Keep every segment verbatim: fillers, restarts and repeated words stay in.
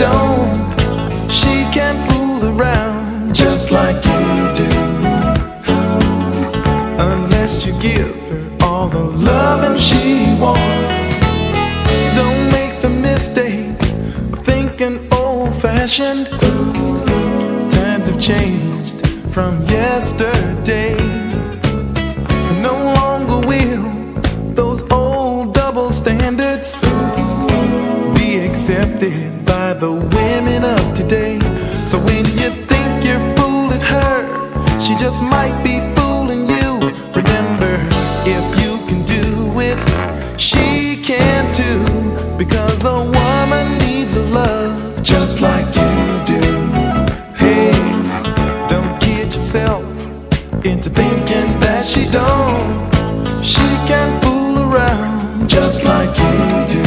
don't. She can fool around just like you do, unless you give her all the loving she wants. Don't make the mistake of thinking old-fashioned. Times have changed from yesterday. No longer will those old double standards be accepted by the women of today. So when you think you're fooling her, she just might be fooling you. Remember, if you can do it, she can too, because a woman needs a love just like you do. Hey, don't kid yourself into thinking that she don't. She can fool around just like you do,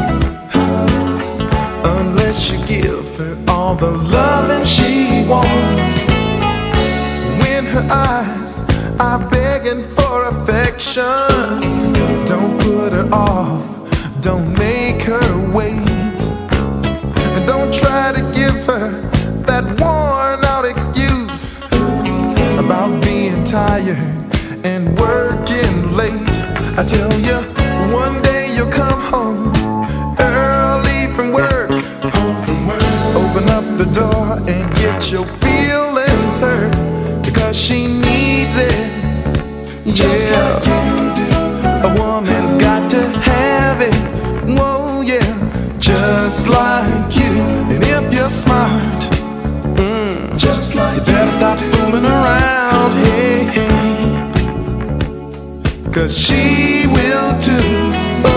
unless you give her all the loving she wants. When her eyes are begging for affection, don't put her off, don't make her wait, and don't try to give her that worn out excuse about being tired and working late. I tell you, one day you'll come home early from work, home from work. Open up the door and get your feelings hurt, because she needs it just yeah. like you do. A woman's got to have it, whoa yeah, just like you. And if you're smart, mm, just like you better stop fooling around, hey, hey, 'cause she will too. Oh,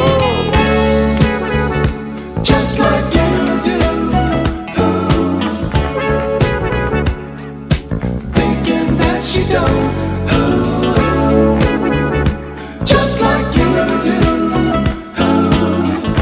just like you do. Oh, thinking that she don't. Oh, just like you do. Oh.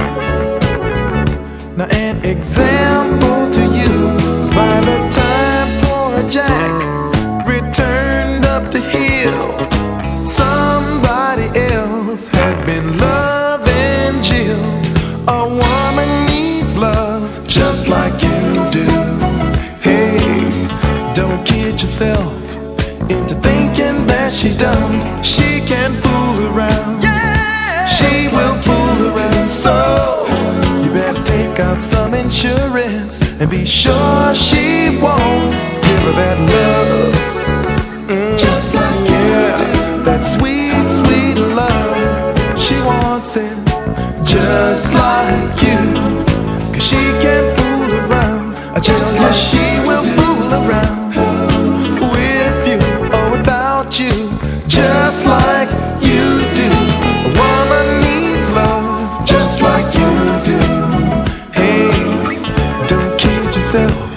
Now an example to you is by the time poor Jack returned up the hill, somebody else had been loving Jill. A woman needs love just like you do. Hey, don't kid yourself into thinking that she dumb. She can fool around, yeah, she will fool around. So you better take out some insurance and be sure she won't give her that love, mm, just like yeah, you do. That sweet, sweet love. She wants it just like you, 'cause she can't fool around. Just like she will fool around with you or without you, just like you do. A woman needs love just like you do. Hey, don't kid yourself